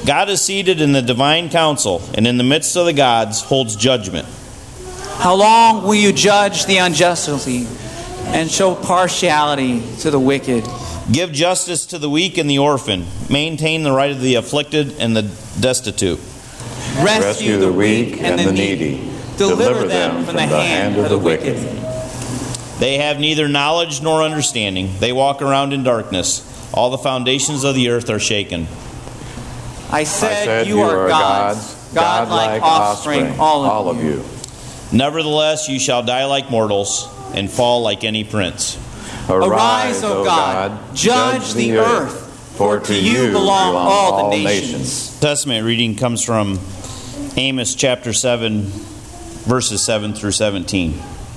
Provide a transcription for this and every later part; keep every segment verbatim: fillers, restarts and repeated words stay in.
God is seated in the divine council, and in the midst of the gods holds judgment. How long will you judge the unjustly and show partiality to the wicked? Give justice to the weak and the orphan. Maintain the right of the afflicted and the destitute. Rescue, Rescue the weak and the needy. Deliver them from the hand of the wicked. They have neither knowledge nor understanding. They walk around in darkness. All the foundations of the earth are shaken. I said, I said you, you are gods, God-like offspring, offspring, all of, all of you. you. Nevertheless, you shall die like mortals and fall like any prince. Arise, O God, judge the earth, for to you belong all the nations. The Testament reading comes from Amos chapter seven, verses seven through seventeen.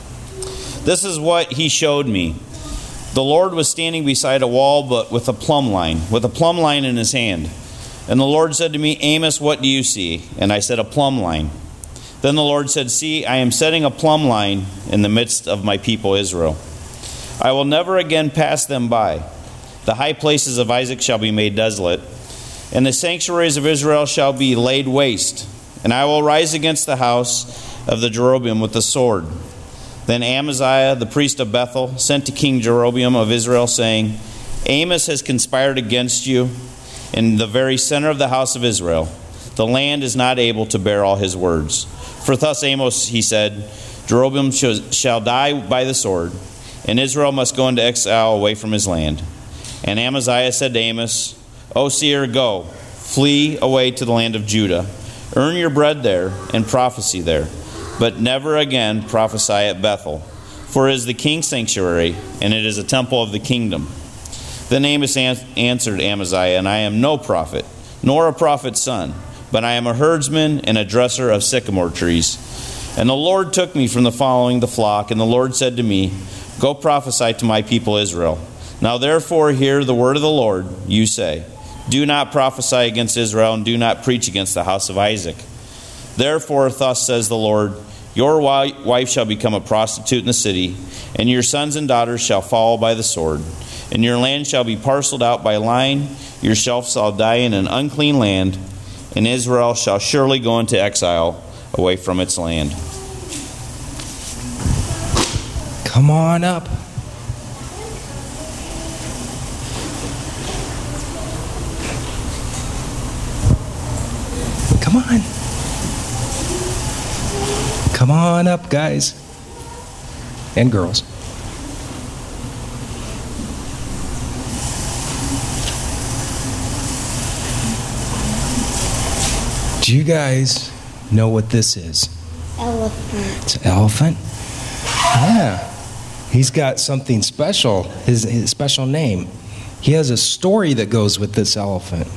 This is what he showed me. The Lord was standing beside a wall, but with a plumb line, with a plumb line in his hand. And the Lord said to me, Amos, what do you see? And I said, a plumb line. Then the Lord said, see, I am setting a plumb line in the midst of my people Israel. I will never again pass them by. The high places of Isaac shall be made desolate, and the sanctuaries of Israel shall be laid waste. And I will rise against the house of the Jeroboam with the sword. Then Amaziah, the priest of Bethel, sent to King Jeroboam of Israel, saying, Amos has conspired against you in the very center of the house of Israel. The land is not able to bear all his words. For thus Amos, he said, Jeroboam shall die by the sword, and Israel must go into exile away from his land. And Amaziah said to Amos, O seer, go, flee away to the land of Judah. Earn your bread there, and prophesy there. But never again prophesy at Bethel, for it is the king's sanctuary, and it is a temple of the kingdom. Then Amos answered Amaziah, and I am no prophet, nor a prophet's son, but I am a herdsman and a dresser of sycamore trees. And the Lord took me from the following the flock, and the Lord said to me, go prophesy to my people Israel. Now therefore hear the word of the Lord. You say, do not prophesy against Israel, and do not preach against the house of Isaac. Therefore thus says the Lord, your wife shall become a prostitute in the city, and your sons and daughters shall fall by the sword. And your land shall be parceled out by line. Yourself shall die in an unclean land, and Israel shall surely go into exile away from its land. Come on up. Come on. Come on up, guys and girls. Do you guys know what this is? Elephant. It's an elephant? Yeah. He's got something special, his, his special name. He has a story that goes with this elephant.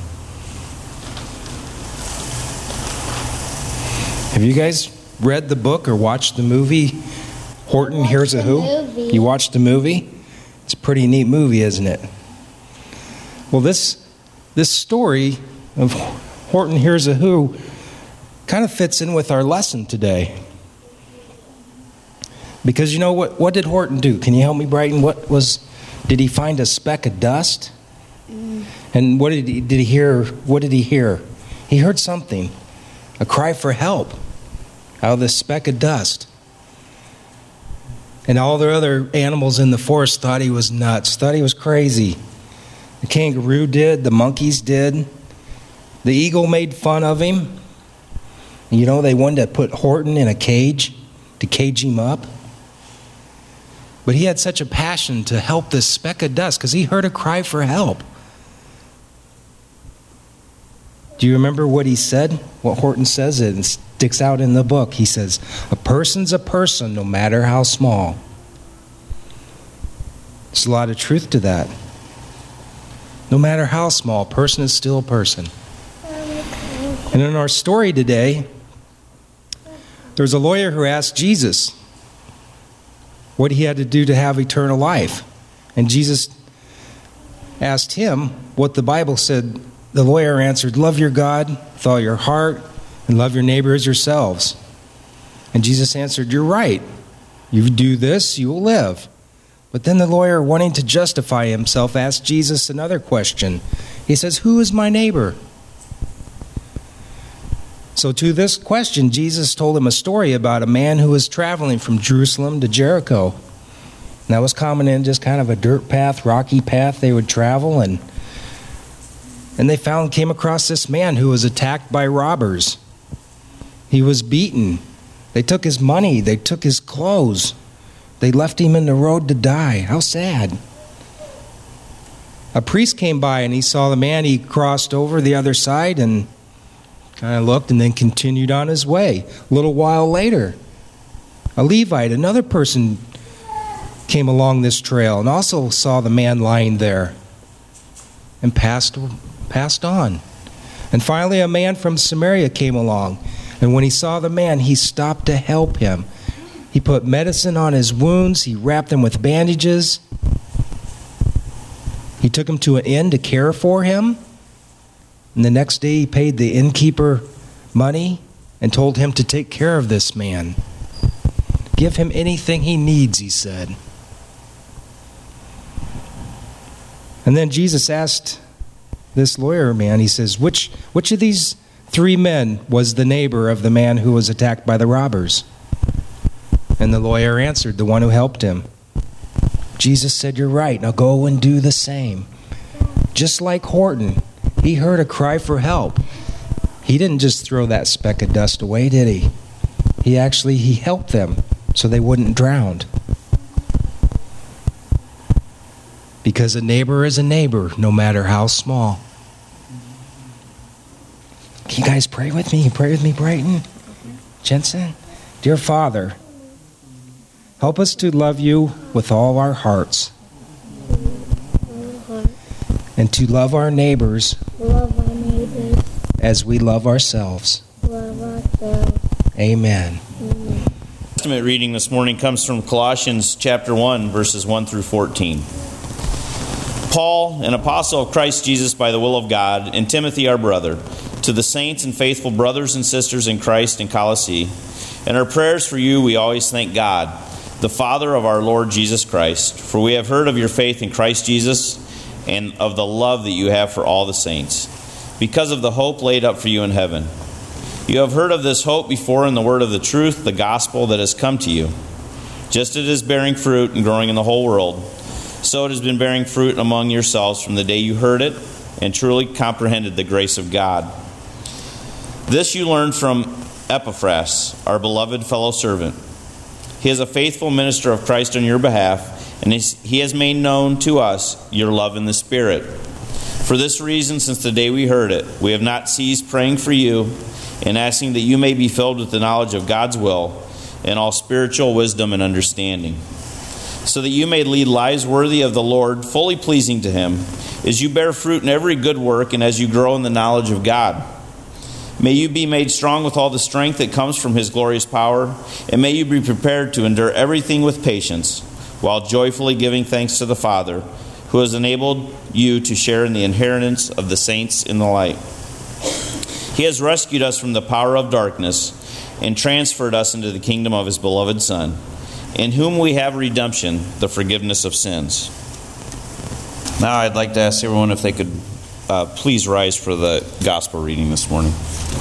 Have you guys read the book or watched the movie Horton Hears a Who? Movie. You watched the movie? It's a pretty neat movie, isn't it? Well, this this story of Horton Hears a Who kind of fits in with our lesson today. Because you know what what did Horton do? Can you help me, Brighton? What was did he find a speck of dust? Mm. And what did he did he hear? What did he hear? He heard something. A cry for help out of this speck of dust. And all the other animals in the forest thought he was nuts, thought he was crazy. The kangaroo did, the monkeys did. The eagle made fun of him. You know, they wanted to put Horton in a cage to cage him up. But he had such a passion to help this speck of dust because he heard a cry for help. Do you remember what he said? What Horton says, it sticks out in the book. He says, a person's a person no matter how small. There's a lot of truth to that. No matter how small, a person is still a person. And in our story today, there's a lawyer who asked Jesus what he had to do to have eternal life. And Jesus asked him what the Bible said. The lawyer answered, love your God with all your heart and love your neighbor as yourselves. And Jesus answered, you're right. You do this, you will live. But then the lawyer, wanting to justify himself, asked Jesus another question. He says, who is my neighbor? So to this question, Jesus told him a story about a man who was traveling from Jerusalem to Jericho. And that was common in just kind of a dirt path, rocky path they would travel. And, and they found, came across this man who was attacked by robbers. He was beaten. They took his money. They took his clothes. They left him in the road to die. How sad. A priest came by and he saw the man. He crossed over the other side and kind of looked and then continued on his way. A little while later, a Levite, another person, came along this trail and also saw the man lying there and passed, passed on. And finally, a man from Samaria came along. And when he saw the man, he stopped to help him. He put medicine on his wounds. He wrapped him with bandages. He took him to an inn to care for him. And the next day he paid the innkeeper money and told him to take care of this man. Give him anything he needs, he said. And then Jesus asked this lawyer man, he says, which, which of these three men was the neighbor of the man who was attacked by the robbers? And the lawyer answered, the one who helped him. Jesus said, you're right. Now go and do the same. Just like Horton, he heard a cry for help. He didn't just throw that speck of dust away, did he? He actually, he helped them so they wouldn't drown. Because a neighbor is a neighbor, no matter how small. Can you guys pray with me? Pray with me, Brighton? Jensen? Dear Father, help us to love you with all our hearts. And to love our neighbors, love our neighbors as we love ourselves. Love ourselves. Amen. Amen. The Testament reading this morning comes from Colossians chapter one, verses one through fourteen. Paul, an apostle of Christ Jesus by the will of God, and Timothy our brother, to the saints and faithful brothers and sisters in Christ in Colossae, and our prayers for you we always thank God, the Father of our Lord Jesus Christ, for we have heard of your faith in Christ Jesus and of the love that you have for all the saints, because of the hope laid up for you in heaven. You have heard of this hope before in the word of the truth, the gospel that has come to you. Just as it is bearing fruit and growing in the whole world, so it has been bearing fruit among yourselves from the day you heard it and truly comprehended the grace of God. This you learned from Epaphras, our beloved fellow servant. He is a faithful minister of Christ on your behalf, and he has made known to us your love in the Spirit. For this reason, since the day we heard it, we have not ceased praying for you and asking that you may be filled with the knowledge of God's will and all spiritual wisdom and understanding, so that you may lead lives worthy of the Lord, fully pleasing to Him, as you bear fruit in every good work and as you grow in the knowledge of God. May you be made strong with all the strength that comes from His glorious power, and may you be prepared to endure everything with patience, while joyfully giving thanks to the Father, who has enabled you to share in the inheritance of the saints in the light. He has rescued us from the power of darkness and transferred us into the kingdom of His beloved Son, in whom we have redemption, the forgiveness of sins. Now I'd like to ask everyone if they could uh, please rise for the gospel reading this morning.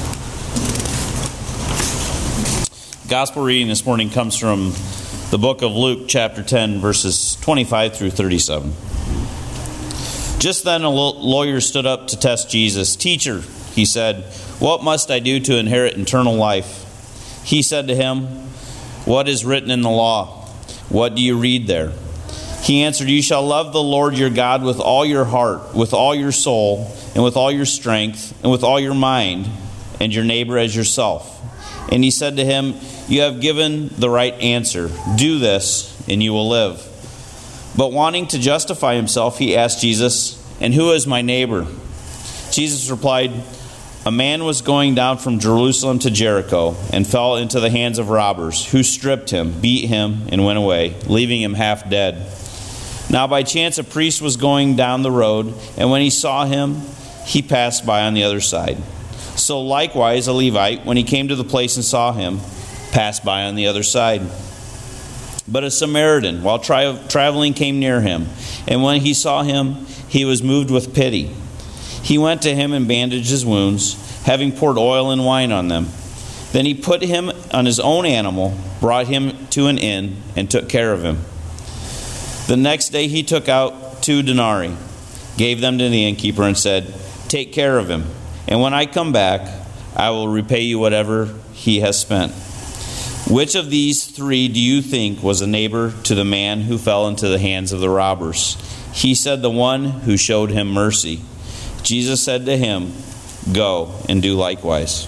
Gospel reading this morning comes from the book of Luke, chapter ten, verses twenty-five through thirty-seven. Just then a lawyer stood up to test Jesus. "Teacher," he said, "what must I do to inherit eternal life?" He said to him, "What is written in the law? What do you read there?" He answered, "You shall love the Lord your God with all your heart, with all your soul, and with all your strength, and with all your mind, and your neighbor as yourself." And he said to him, "You have given the right answer. Do this, and you will live." But wanting to justify himself, he asked Jesus, "And who is my neighbor?" Jesus replied, "A man was going down from Jerusalem to Jericho and fell into the hands of robbers, who stripped him, beat him, and went away, leaving him half dead. Now by chance a priest was going down the road, and when he saw him, he passed by on the other side. So likewise a Levite, when he came to the place and saw him, passed by on the other side. But a Samaritan, while tra- traveling, came near him, and when he saw him, he was moved with pity. He went to him and bandaged his wounds, having poured oil and wine on them. Then he put him on his own animal, brought him to an inn, and took care of him. The next day he took out two denarii, gave them to the innkeeper, and said, "Take care of him, and when I come back, I will repay you whatever he has spent." Which of these three do you think was a neighbor to the man who fell into the hands of the robbers? He said, "The one who showed him mercy." Jesus said to him, "Go and do likewise."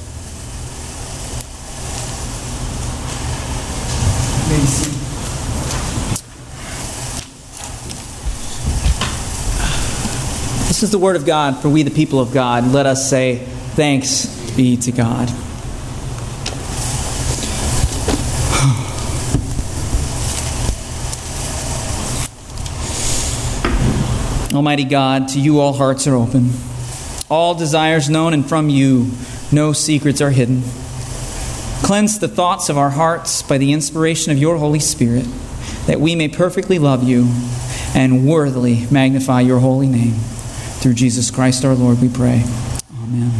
This is the word of God for we the people of God. Let us say, thanks be to God. Almighty God, to you all hearts are open, all desires known, and from you no secrets are hidden. Cleanse the thoughts of our hearts by the inspiration of your Holy Spirit, that we may perfectly love you and worthily magnify your holy name. Through Jesus Christ our Lord we pray. Amen.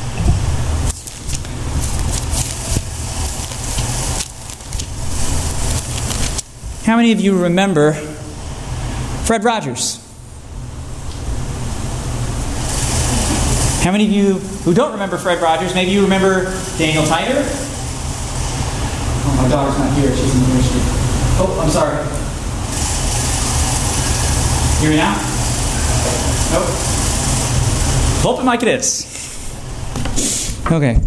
How many of you remember Fred Rogers? How many of you who don't remember Fred Rogers, maybe you remember Daniel Tiger? Oh, my daughter's not here. She's in the nursery. Oh, I'm sorry. Hear me now? Nope. Open mic it is. Okay.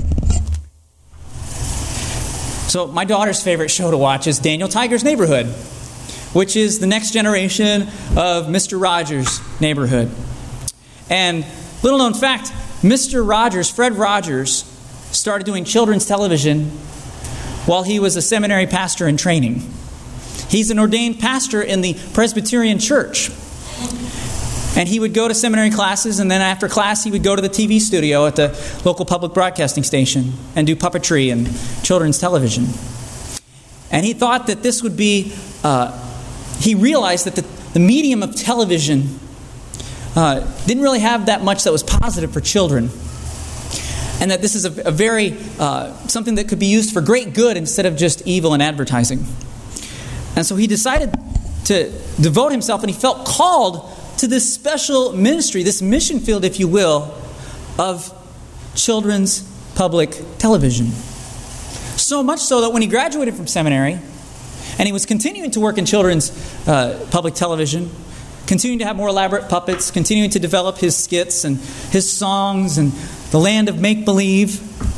So my daughter's favorite show to watch is Daniel Tiger's Neighborhood, which is the next generation of Mister Rogers' Neighborhood. And little known fact, Mister Rogers, Fred Rogers, started doing children's television while he was a seminary pastor in training. He's an ordained pastor in the Presbyterian Church. And he would go to seminary classes, and then after class he would go to the T V studio at the local public broadcasting station and do puppetry and children's television. And he thought that this would be, uh, he realized that the, the medium of television Uh, didn't really have that much that was positive for children, and that this is a, a very uh, something that could be used for great good instead of just evil and advertising. And so he decided to devote himself, and he felt called to this special ministry, this mission field, if you will, of children's public television. So much so that when he graduated from seminary, and he was continuing to work in children's uh, public television, continuing to have more elaborate puppets, continuing to develop his skits and his songs and the land of make-believe,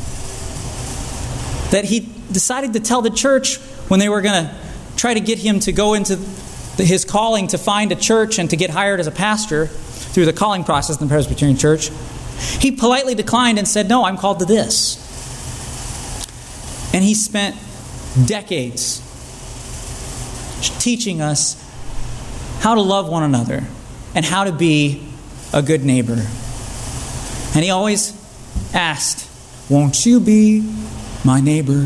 that he decided to tell the church when they were going to try to get him to go into the, his calling to find a church and to get hired as a pastor through the calling process in the Presbyterian Church. He politely declined and said, "No, I'm called to this." And he spent decades teaching us how to love one another and how to be a good neighbor. And he always asked, "Won't you be my neighbor?"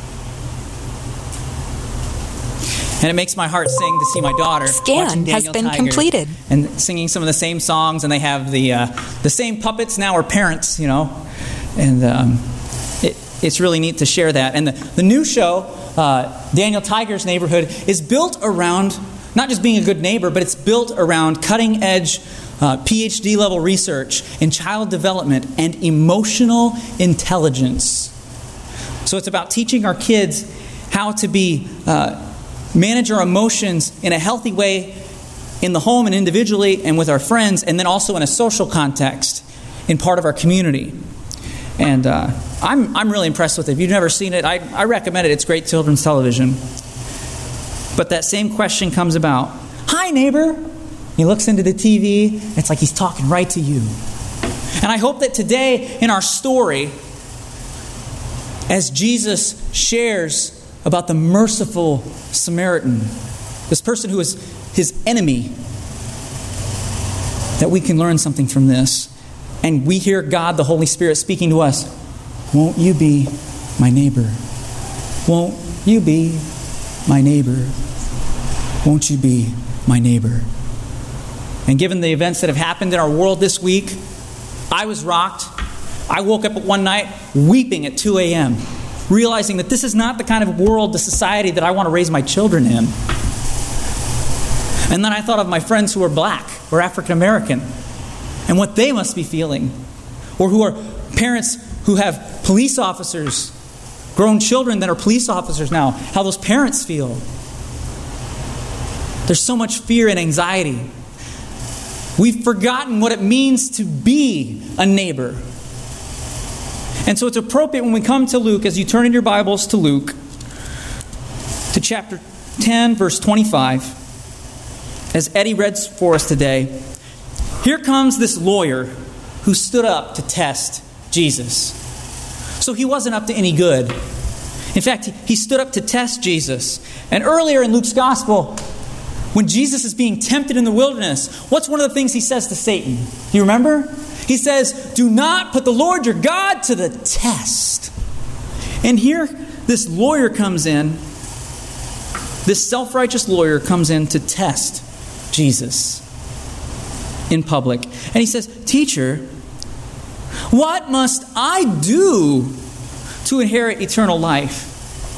And it makes my heart sing to see my daughter Scan has been Tiger completed and singing some of the same songs, and they have the uh, the same puppets now are parents, you know, and um, it, it's really neat to share that. And the, the new show, uh, Daniel Tiger's Neighborhood, is built around not just being a good neighbor, but it's built around cutting-edge uh, P H D level research in child development and emotional intelligence. So it's about teaching our kids how to be uh, manage our emotions in a healthy way in the home and individually and with our friends, and then also in a social context in part of our community. And uh, I'm I'm really impressed with it. If you've never seen it, I, I recommend it. It's great children's television. But that same question comes about. "Hi, neighbor." He looks into the T V. It's like he's talking right to you. And I hope that today in our story, as Jesus shares about the merciful Samaritan, this person who is his enemy, that we can learn something from this. And we hear God, the Holy Spirit, speaking to us. "Won't you be my neighbor? Won't you be my neighbor? Won't you be my neighbor?" And given the events that have happened in our world this week, I was rocked. I woke up one night weeping at two a.m., realizing that this is not the kind of world, the society that I want to raise my children in. And then I thought of my friends who are black or African American and what they must be feeling. Or who are parents who have police officers, grown children that are police officers now, how those parents feel. There's so much fear and anxiety. We've forgotten what it means to be a neighbor. And so it's appropriate when we come to Luke, as you turn in your Bibles to Luke, to chapter ten, verse twenty-five, as Eddie read for us today, here comes this lawyer who stood up to test Jesus. So he wasn't up to any good. In fact, he stood up to test Jesus. And earlier in Luke's gospel, when Jesus is being tempted in the wilderness, what's one of the things he says to Satan? Do you remember? He says, do not put the Lord your God to the test. And here, this lawyer comes in, this self-righteous lawyer comes in to test Jesus in public. And he says, teacher, what must I do to inherit eternal life?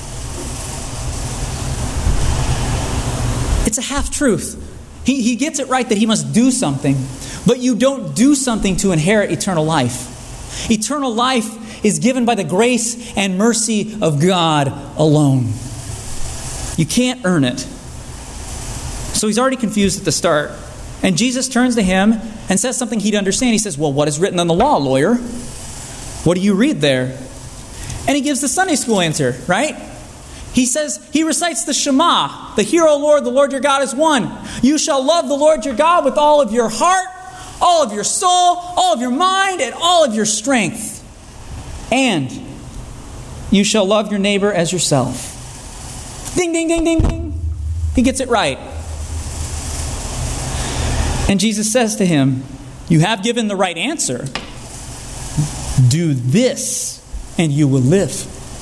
It's a half-truth. He, he gets it right that he must do something, but you don't do something to inherit eternal life. Eternal life is given by the grace and mercy of God alone. You can't earn it. So he's already confused at the start. And Jesus turns to him and says something he'd understand. He says, well, what is written in the law, lawyer? What do you read there? And he gives the Sunday school answer, right? He says, he recites the Shema, the Hear, O Lord, the Lord your God is one. You shall love the Lord your God with all of your heart, all of your soul, all of your mind, and all of your strength. And you shall love your neighbor as yourself. Ding, ding, ding, ding, ding. He gets it right. And Jesus says to him, you have given the right answer. Do this and you will live.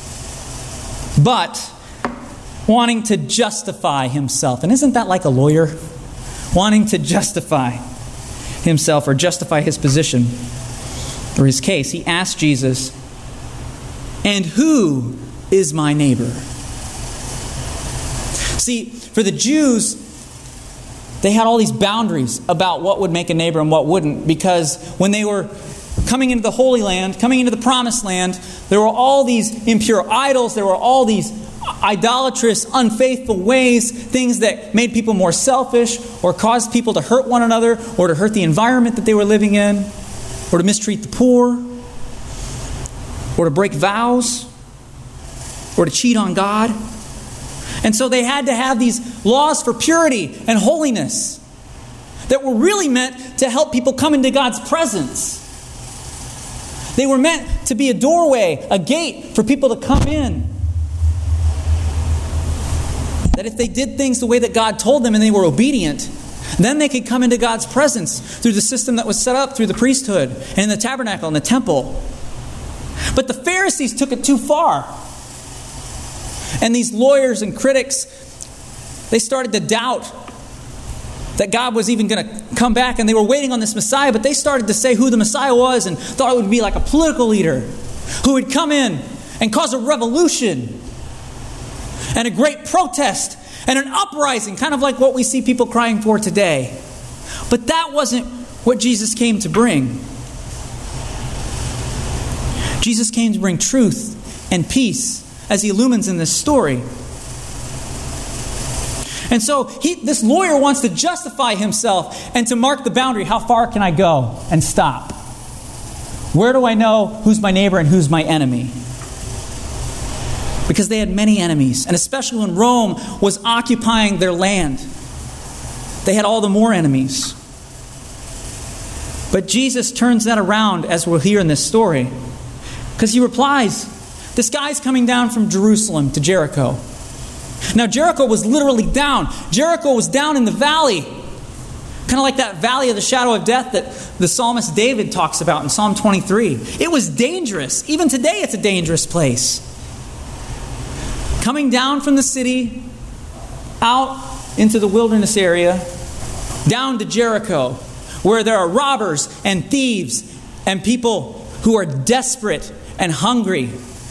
But wanting to justify himself. And isn't that like a lawyer? Wanting to justify himself or justify his position or his case. He asked Jesus, and who is my neighbor? See, for the Jews, they had all these boundaries about what would make a neighbor and what wouldn't, because when they were coming into the Holy Land, coming into the Promised Land, there were all these impure idols, there were all these idolatrous, unfaithful ways, things that made people more selfish or caused people to hurt one another or to hurt the environment that they were living in or to mistreat the poor or to break vows or to cheat on God. And so they had to have these laws for purity and holiness that were really meant to help people come into God's presence. They were meant to be a doorway, a gate for people to come in. That if they did things the way that God told them and they were obedient, then they could come into God's presence through the system that was set up through the priesthood and the tabernacle and the temple. But the Pharisees took it too far. And these lawyers and critics, they started to doubt that God was even going to come back, and they were waiting on this Messiah, but they started to say who the Messiah was and thought it would be like a political leader who would come in and cause a revolution and a great protest and an uprising, kind of like what we see people crying for today. But that wasn't what Jesus came to bring. Jesus came to bring truth and peace, as he illumines in this story. And so he, this lawyer wants to justify himself and to mark the boundary. How far can I go and stop? Where do I know who's my neighbor and who's my enemy? Because they had many enemies, and especially when Rome was occupying their land, they had all the more enemies. But Jesus turns that around, as we'll hear in this story, because he replies, this guy's coming down from Jerusalem to Jericho. Now, Jericho was literally down. Jericho was down in the valley. Kind of like that valley of the shadow of death that the psalmist David talks about in Psalm twenty-three. It was dangerous. Even today, it's a dangerous place. Coming down from the city, out into the wilderness area, down to Jericho, where there are robbers and thieves and people who are desperate and hungry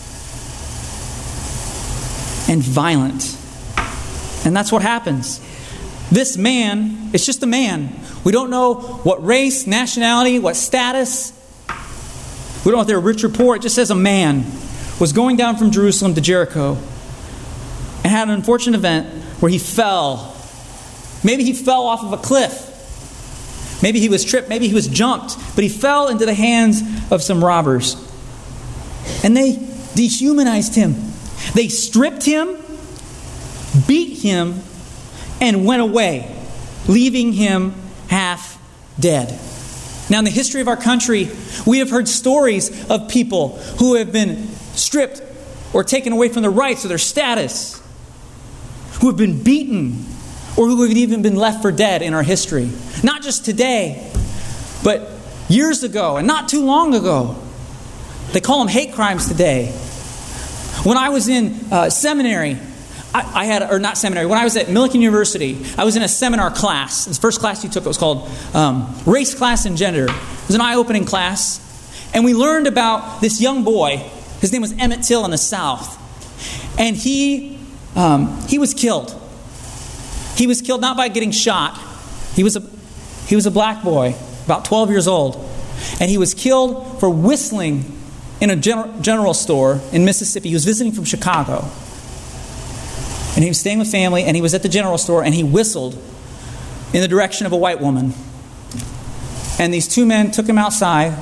and violent. And that's what happens. This man, it's just a man. We don't know what race, nationality, what status. We don't know if they're rich or poor. It just says a man was going down from Jerusalem to Jericho and had an unfortunate event where he fell. Maybe he fell off of a cliff. Maybe he was tripped. Maybe he was jumped. But he fell into the hands of some robbers. And they dehumanized him. They stripped him, beat him, and went away, leaving him half dead. Now, in the history of our country, we have heard stories of people who have been stripped or taken away from their rights or their status, who have been beaten, or who have even been left for dead in our history. Not just today, but years ago and not too long ago. They call them hate crimes today. When I was in uh, seminary, I, I had, or not seminary, when I was at Millikan University, I was in a seminar class. The first class you took, it was called um, Race, Class, and Gender. It was an eye-opening class. And we learned about this young boy. His name was Emmett Till in the South. And he um, he was killed. He was killed not by getting shot. He was a he was a black boy, about twelve years old. And he was killed for whistling in a general, general store in Mississippi. He was visiting from Chicago. And he was staying with family, and he was at the general store, and he whistled in the direction of a white woman. And these two men took him outside.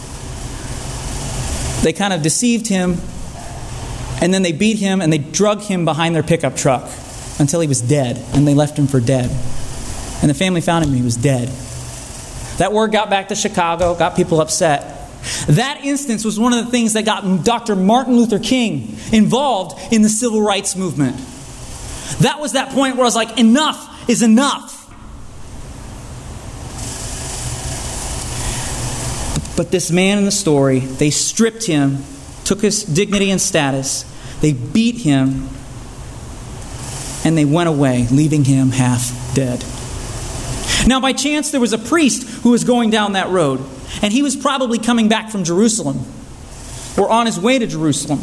They kind of deceived him, and then they beat him, and they drug him behind their pickup truck until he was dead, and they left him for dead. And the family found him, and he was dead. That word got back to Chicago, got people upset. That instance was one of the things that got Doctor Martin Luther King involved in the civil rights movement. That was that point where I was like, enough is enough. But this man in the story, they stripped him, took his dignity and status, they beat him, and they went away, leaving him half dead. Now, by chance, there was a priest who was going down that road, and he was probably coming back from Jerusalem, or on his way to Jerusalem.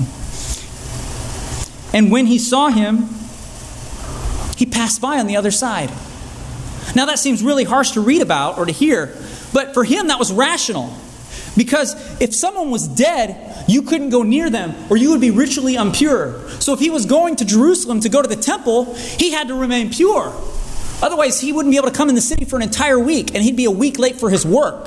And when he saw him, he passed by on the other side. Now, that seems really harsh to read about or to hear, but for him, that was rational. Because if someone was dead, you couldn't go near them, or you would be ritually impure. So if he was going to Jerusalem to go to the temple, he had to remain pure. Otherwise, he wouldn't be able to come in the city for an entire week, and he'd be a week late for his work.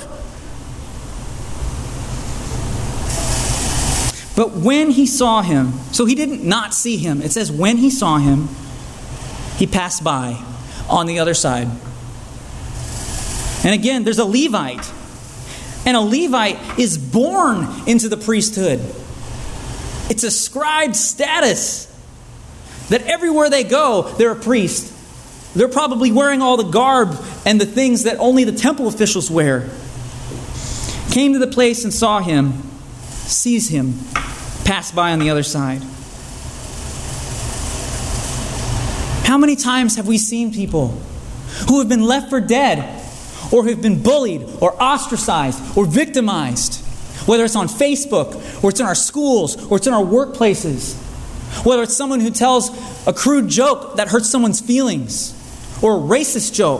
But when he saw him, so he didn't not see him. It says when he saw him, he passed by on the other side. And again, there's a Levite. And a Levite is born into the priesthood. It's ascribed status that everywhere they go, they're a priest. They're probably wearing all the garb and the things that only the temple officials wear. Came to the place and saw him, sees him, passed by on the other side. How many times have we seen people who have been left for dead, or who have been bullied, or ostracized, or victimized? Whether it's on Facebook, or it's in our schools, or it's in our workplaces. Whether it's someone who tells a crude joke that hurts someone's feelings, or a racist joke,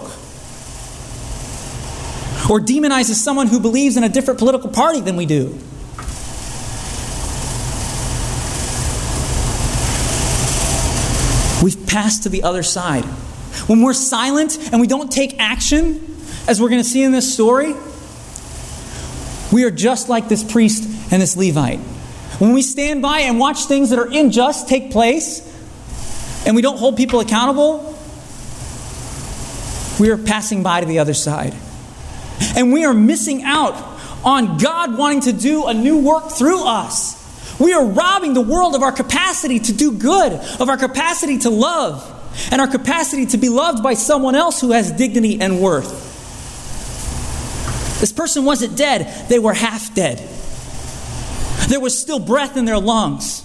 or demonizes someone who believes in a different political party than we do. We've passed to the other side. When we're silent and we don't take action, as we're going to see in this story, we are just like this priest and this Levite. When we stand by and watch things that are unjust take place, and we don't hold people accountable, we are passing by to the other side. And we are missing out on God wanting to do a new work through us. We are robbing the world of our capacity to do good, of our capacity to love, and our capacity to be loved by someone else who has dignity and worth. This person wasn't dead, they were half dead. There was still breath in their lungs.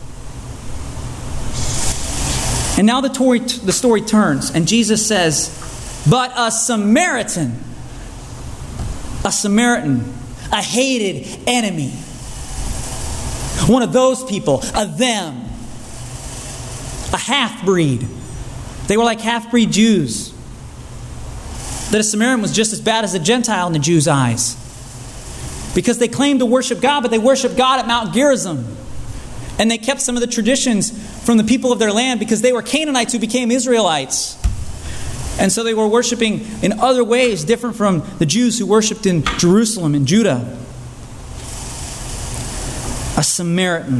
And now the story, the story turns, and Jesus says, but a Samaritan, a Samaritan, a hated enemy. One of those people, a them, a half-breed. They were like half-breed Jews. That a Samaritan was just as bad as a Gentile in the Jews' eyes. Because they claimed to worship God, but they worshiped God at Mount Gerizim. And they kept some of the traditions from the people of their land because they were Canaanites who became Israelites. And so they were worshiping in other ways different from the Jews who worshiped in Jerusalem and Judah. A Samaritan.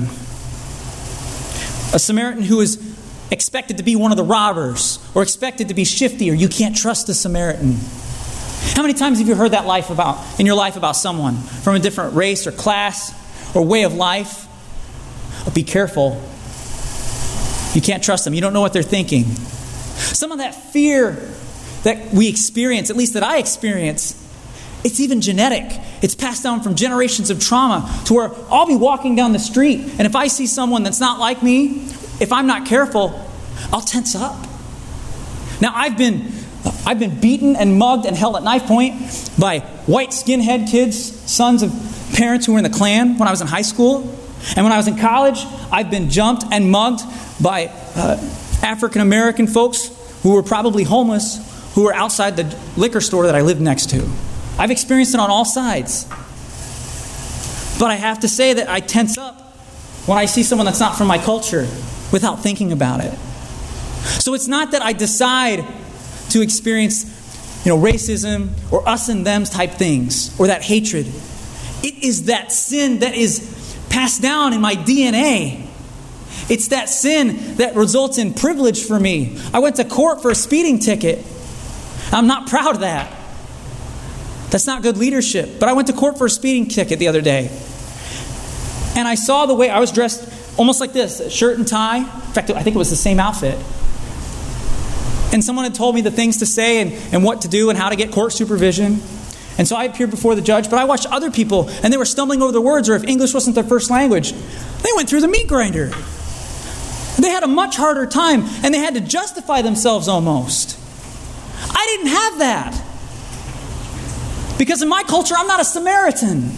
A Samaritan who is expected to be one of the robbers or expected to be shifty, or you can't trust a Samaritan. How many times have you heard that life about in your life about someone from a different race or class or way of life? But be careful. You can't trust them. You don't know what they're thinking. Some of that fear that we experience, at least that I experience, it's even genetic. It's passed down from generations of trauma to where I'll be walking down the street, and if I see someone that's not like me, if I'm not careful, I'll tense up. Now, I've been I've been beaten and mugged and held at knife point by white skinhead kids, sons of parents who were in the Klan when I was in high school. And when I was in college, I've been jumped and mugged by uh, African American folks who were probably homeless, who were outside the liquor store that I lived next to. I've experienced it on all sides. But I have to say that I tense up when I see someone that's not from my culture without thinking about it. So it's not that I decide to experience, you know, racism or us and them type things or that hatred. It is that sin that is passed down in my D N A. It's that sin that results in privilege for me. I went to court for a speeding ticket. I'm not proud of that. That's not good leadership. But I went to court for a speeding ticket the other day. And I saw the way I was dressed almost like this, a shirt and tie. In fact, I think it was the same outfit. And someone had told me the things to say and, and what to do and how to get court supervision. And so I appeared before the judge, but I watched other people, and they were stumbling over the words, or if English wasn't their first language, they went through the meat grinder. They had a much harder time, and they had to justify themselves almost. I didn't have that. Because in my culture, I'm not a Samaritan.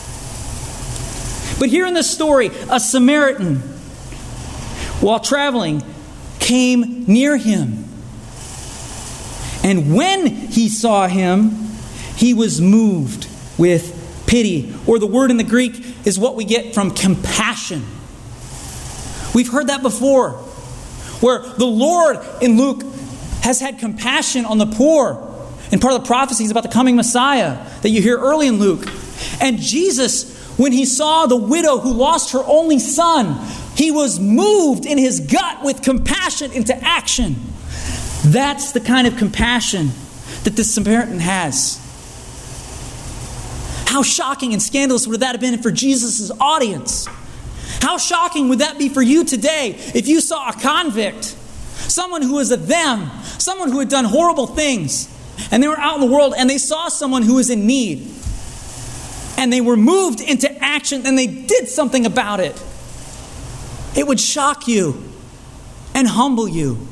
But here in this story, a Samaritan, while traveling, came near him. And when he saw him, he was moved with pity. Or the word in the Greek is what we get from compassion. We've heard that before. Where the Lord in Luke has had compassion on the poor. And part of the prophecies about the coming Messiah that you hear early in Luke. And Jesus, when he saw the widow who lost her only son, he was moved in his gut with compassion into action. That's the kind of compassion that this Samaritan has. How shocking and scandalous would that have been for Jesus' audience? How shocking would that be for you today if you saw a convict, someone who was a them, someone who had done horrible things, and they were out in the world and they saw someone who was in need, and they were moved into action and they did something about it? It would shock you and humble you.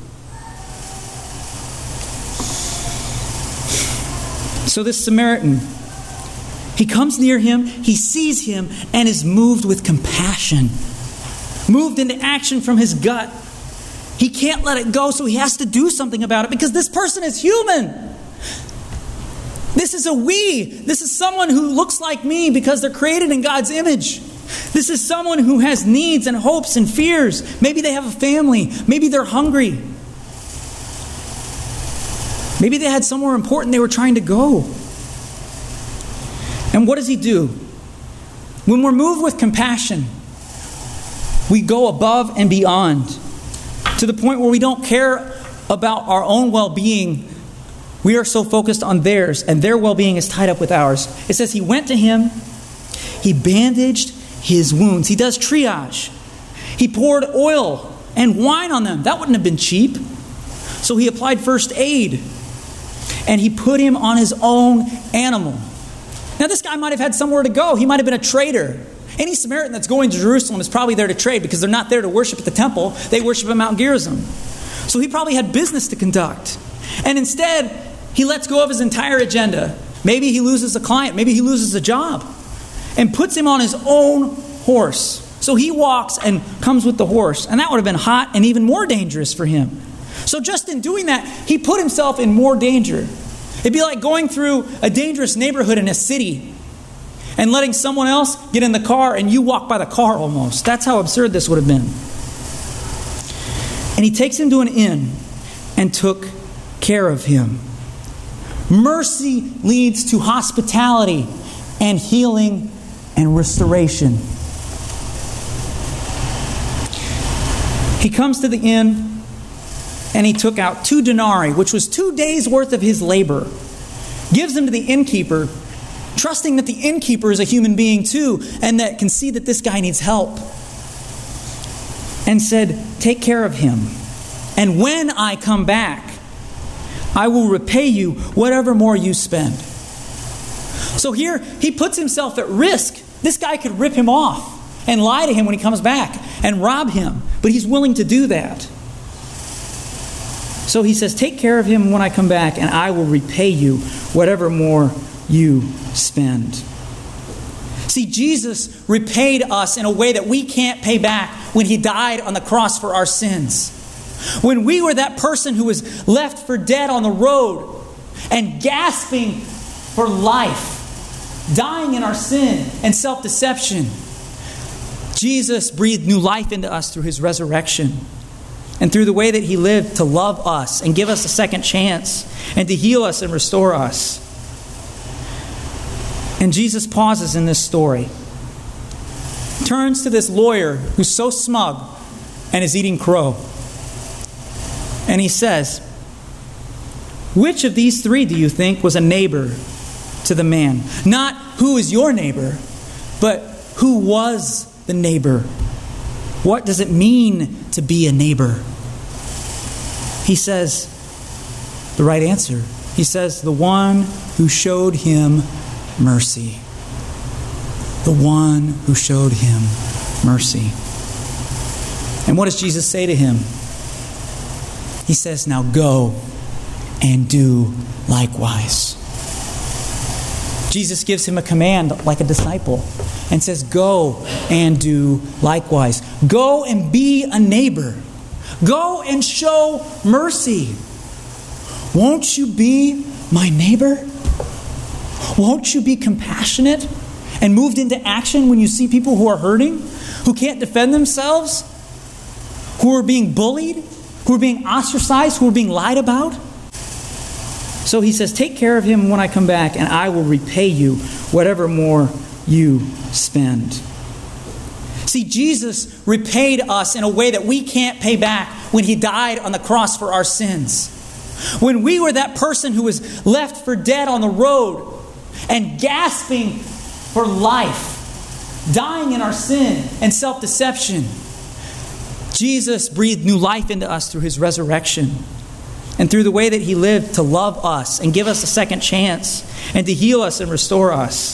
So this Samaritan, he comes near him, he sees him, and is moved with compassion. Moved into action from his gut. He can't let it go, so he has to do something about it because this person is human. This is a we. This is someone who looks like me because they're created in God's image. This is someone who has needs and hopes and fears. Maybe they have a family. Maybe they're hungry. Maybe they had somewhere important they were trying to go. And what does he do? When we're moved with compassion, we go above and beyond to the point where we don't care about our own well-being. We are so focused on theirs, and their well-being is tied up with ours. It says he went to him, he bandaged his wounds. He does triage. He poured oil and wine on them. That wouldn't have been cheap. So he applied first aid. And he put him on his own animal. Now this guy might have had somewhere to go. He might have been a trader. Any Samaritan that's going to Jerusalem is probably there to trade because they're not there to worship at the temple. They worship at Mount Gerizim. So he probably had business to conduct. And instead, he lets go of his entire agenda. Maybe he loses a client. Maybe he loses a job. and puts him on his own horse. So he walks and comes with the horse. And that would have been hot and even more dangerous for him. So just in doing that, he put himself in more danger. It'd be like going through a dangerous neighborhood in a city and letting someone else get in the car and you walk by the car almost. That's how absurd this would have been. And he takes him to an inn and took care of him. Mercy leads to hospitality and healing and restoration. He comes to the inn and he took out two denarii, which was two days' worth of his labor. Gives them to the innkeeper, trusting that the innkeeper is a human being too and that can see that this guy needs help. And said, take care of him. And when I come back, I will repay you whatever more you spend. So here, he puts himself at risk. This guy could rip him off and lie to him when he comes back and rob him. But he's willing to do that. So he says, take care of him when I come back, and I will repay you whatever more you spend. See, Jesus repaid us in a way that we can't pay back when he died on the cross for our sins. When we were that person who was left for dead on the road and gasping for life, dying in our sin and self-deception, Jesus breathed new life into us through his resurrection and through the way that he lived to love us and give us a second chance and to heal us and restore us. And Jesus pauses in this story, turns to this lawyer who's so smug and is eating crow. And he says, which of these three do you think was a neighbor to the man? Not who is your neighbor, but who was the neighbor? What does it mean to be a neighbor? He says the right answer. He says the one who showed him mercy. The one who showed him mercy. And what does Jesus say to him? He says, now go and do likewise. Jesus gives him a command like a disciple and says, go and do likewise. Go and be a neighbor. Go and show mercy. Won't you be my neighbor? Won't you be compassionate and moved into action when you see people who are hurting, who can't defend themselves, who are being bullied, who are being ostracized, who are being lied about? So he says, take care of him when I come back, and I will repay you whatever more you spend. See, Jesus repaid us in a way that we can't pay back when he died on the cross for our sins. When we were that person who was left for dead on the road and gasping for life, dying in our sin and self-deception, Jesus breathed new life into us through his resurrection and through the way that he lived to love us and give us a second chance and to heal us and restore us.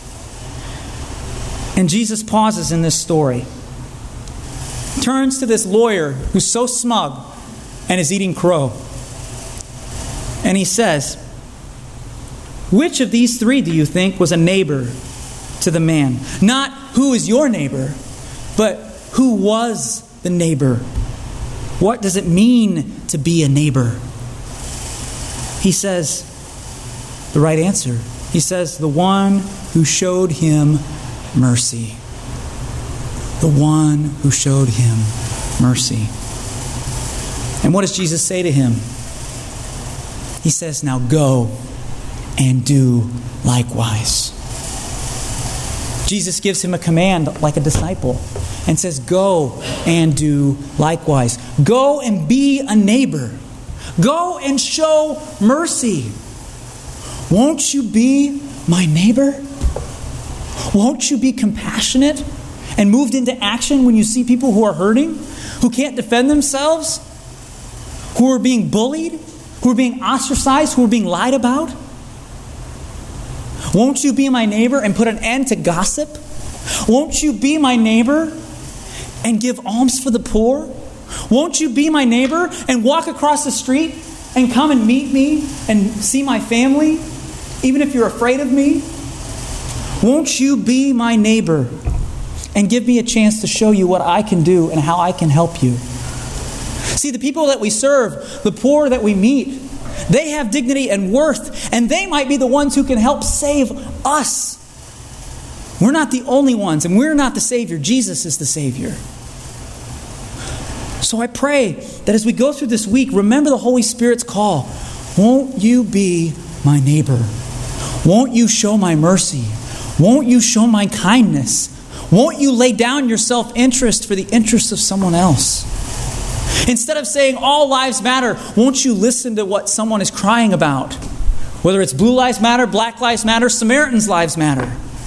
And Jesus pauses in this story, turns to this lawyer who's so smug and is eating crow. And he says, which of these three do you think was a neighbor to the man? Not who is your neighbor, but who was the neighbor? What does it mean to be a neighbor? He says the right answer. He says the one who showed him mercy. The one who showed him mercy. And what does Jesus say to him? He says, now go and do likewise. Jesus gives him a command like a disciple and says, go and do likewise. Go and be a neighbor. Go and show mercy. Won't you be my neighbor? Won't you be compassionate and moved into action when you see people who are hurting, who can't defend themselves, who are being bullied, who are being ostracized, who are being lied about? Won't you be my neighbor and put an end to gossip? Won't you be my neighbor and give alms for the poor? Won't you be my neighbor and walk across the street and come and meet me and see my family, even if you're afraid of me? Won't you be my neighbor and give me a chance to show you what I can do and how I can help you? See, the people that we serve, the poor that we meet, they have dignity and worth, and they might be the ones who can help save us. We're not the only ones, and we're not the Savior. Jesus is the Savior. So I pray that as we go through this week, remember the Holy Spirit's call. Won't you be my neighbor? Won't you show my mercy? Won't you show my kindness? Won't you lay down your self-interest for the interests of someone else? Instead of saying all lives matter, won't you listen to what someone is crying about? Whether it's Blue Lives Matter, Black Lives Matter, Samaritan's Lives Matter.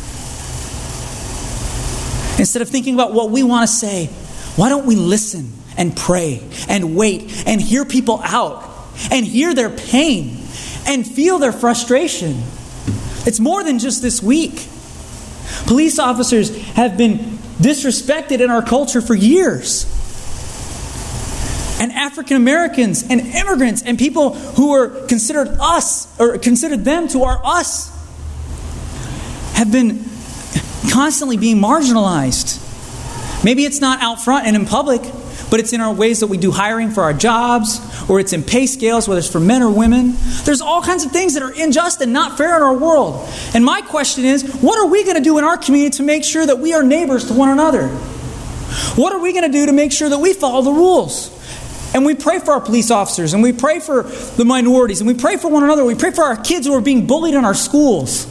Instead of thinking about what we want to say, why don't we listen and pray and wait and hear people out and hear their pain and feel their frustration? It's more than just this week. Police officers have been disrespected in our culture for years. And African Americans and immigrants and people who are considered us, or considered them to our us, have been constantly being marginalized. Maybe it's not out front and in public, but it's in our ways that we do hiring for our jobs, or it's in pay scales, whether it's for men or women. There's all kinds of things that are unjust and not fair in our world. And my question is, what are we going to do in our community to make sure that we are neighbors to one another? What are we going to do to make sure that we follow the rules? And we pray for our police officers, and we pray for the minorities, and we pray for one another. We pray for our kids who are being bullied in our schools.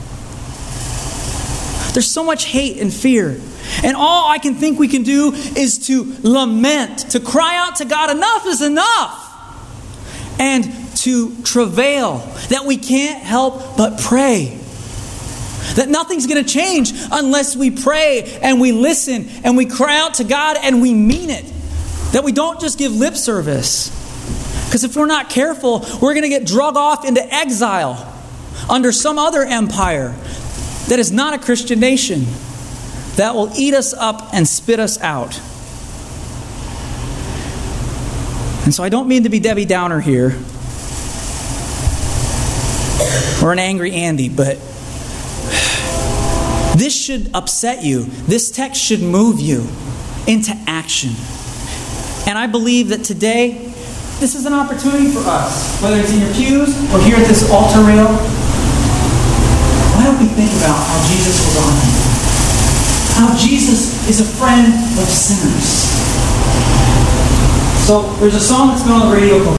There's so much hate and fear. And all I can think we can do is to lament, to cry out to God, enough is enough. And to travail that we can't help but pray. That nothing's going to change unless we pray and we listen and we cry out to God and we mean it. That we don't just give lip service. Because if we're not careful, we're going to get drug off into exile under some other empire that is not a Christian nation, that will eat us up and spit us out. And so I don't mean to be Debbie Downer here, or an angry Andy, but this should upset you. This text should move you into action. And I believe that today, this is an opportunity for us, whether it's in your pews or here at this altar rail. Why don't we think about how Jesus was on here? How Jesus is a friend of sinners. So there's a song that's been on the radio